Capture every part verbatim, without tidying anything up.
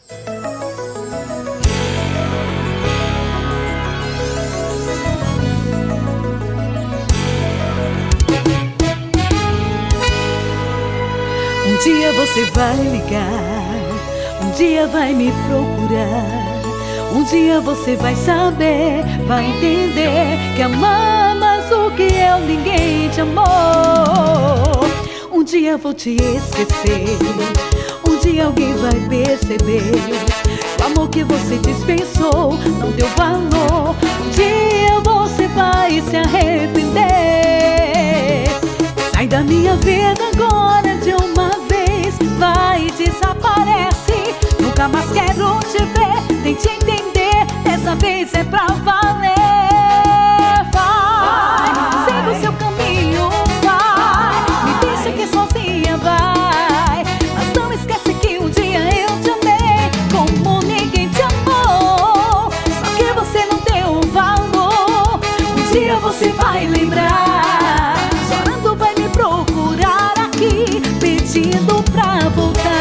Um dia você vai ligar, um dia vai me procurar, um dia você vai saber, vai entender que amar mais do que eu ninguém te amou. Um dia vou te esquecer, um dia alguém vai perceber o amor que você dispensou não deu valor. Um dia você vai se arrepender. Sai da minha vida agora de uma vez, vai e desaparece. Nunca mais quero te ver, tente entender, dessa vez é pra valer. Vai, siga o seu caminho, vai, me deixa aqui sozinha, vai. Mas não esquece que um dia eu te amei como ninguém te amou, só que você não deu valor. Um dia você vai lembrar, chorando vai me procurar aqui, pedindo pra voltar.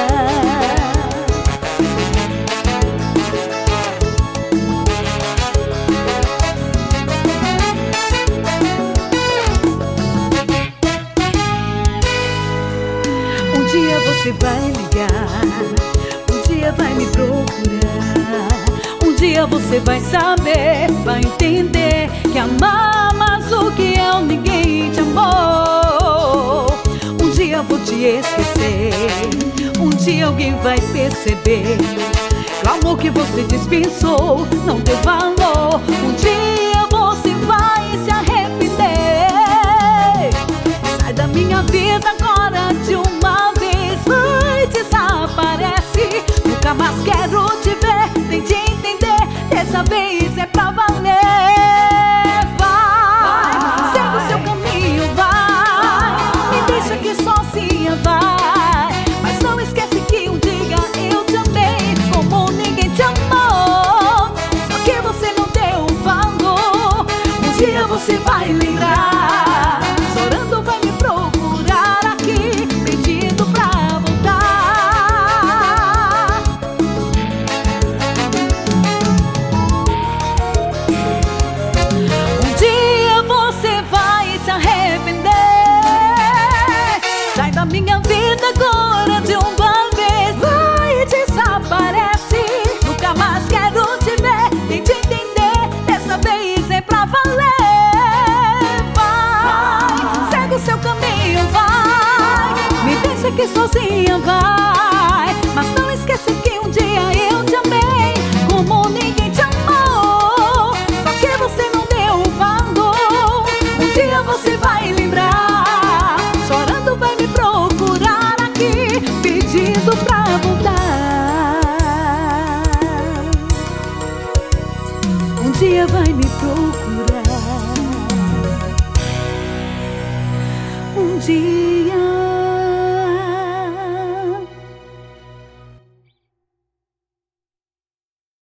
Um dia você vai ligar, um dia vai me procurar, um dia você vai saber, vai entender que amar mais do que eu ninguém te amou. Um dia vou te esquecer, um dia alguém vai perceber que o amor que você dispensou não deu valor. Um dia você vai se arrepender. Sai da minha vida agora de uma vez, vai, desaparece. Nunca mais quero te ver, tente entender, dessa vez é pra valer. Vai, segue o seu caminho, vai, me deixa aqui sozinha, vai. Mas não esquece que um dia eu te amei como ninguém te amou, só que você não deu valor. Um dia você vai lembrar, chorando vai me procurar aqui, pedindo pra voltar. Um dia você vai se arrepender. Sai da minha vida agora de uma vez, vai e desaparece. Nunca mais quero te ver, tente entender, dessa vez é pra valer. Vai, segue o seu caminho, vai, me deixa aqui sozinha, vai. Mas não esquece que um dia eu te amei como ninguém te amou, só que você não deu valor. Um dia você vai lembrar, chorando vai me procurar aqui, pedindo pra voltar. Um dia vai me procurar, um dia